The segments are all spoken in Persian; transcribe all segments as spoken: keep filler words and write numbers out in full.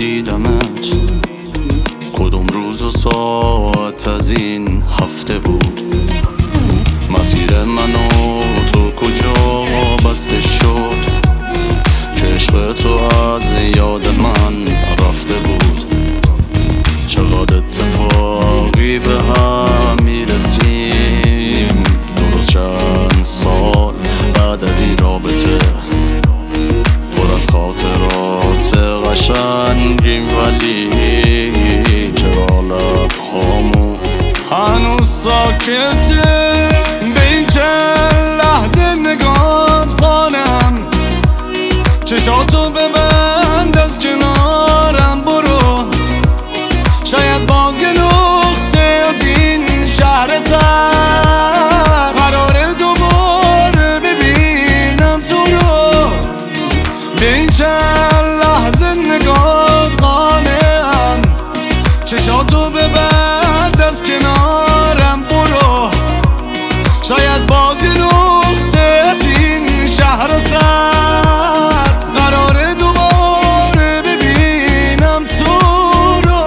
دیدمت، کدوم روز و ساعت از این هفته بود؟ مسیر من و تو کجا بسته شد که عشق تو از یاد من رفته بود؟ چقدر اتفاقی به هم میرسیم درست چند سال بعد از این رابطه، پر از خاطرات قشنگیم ولی چرا لبهامو هنوز ساکته؟ به این چند لحظه نگات قانم، چشاتو ببند از کنارم برو، شاید باز یه نقطه از این شهر سر قراره دوباره ببینم تو رو. به این چند لحظه نگات قانم، چشاتو ببند از کنارم برو، شاید باز یه نقطه از این شهر سر قراره دوباره ببینم تو رو.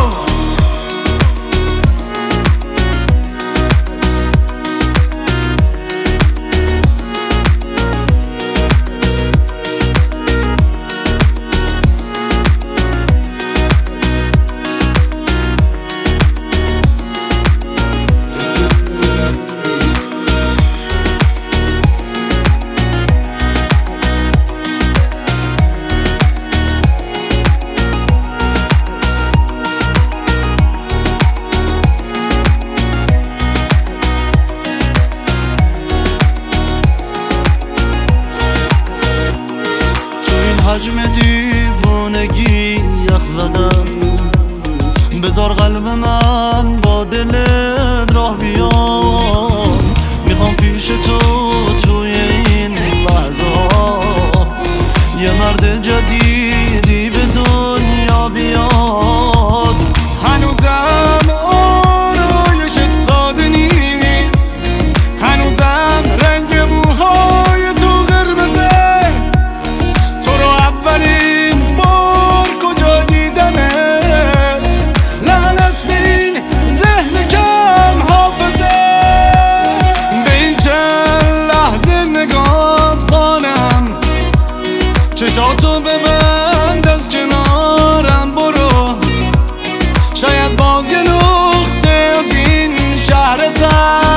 حجم دیوانگی یخ زدم، بذار قلب من با دلت راه بیام، میخوام پیش تو توی این لحظه ها یه مرد جدیدی به دنیا بیاد. هنوزم آرایشت ساده نیست، هنوزم رنگ موهای تو قرمزه، اولین بار کجا دیدمت، لعنت به این ذهن کم حافظه. به این چند لحظه نگات قانم، چشاتو ببند از کنارم برو، شاید باز یه نقطه از این شهر سر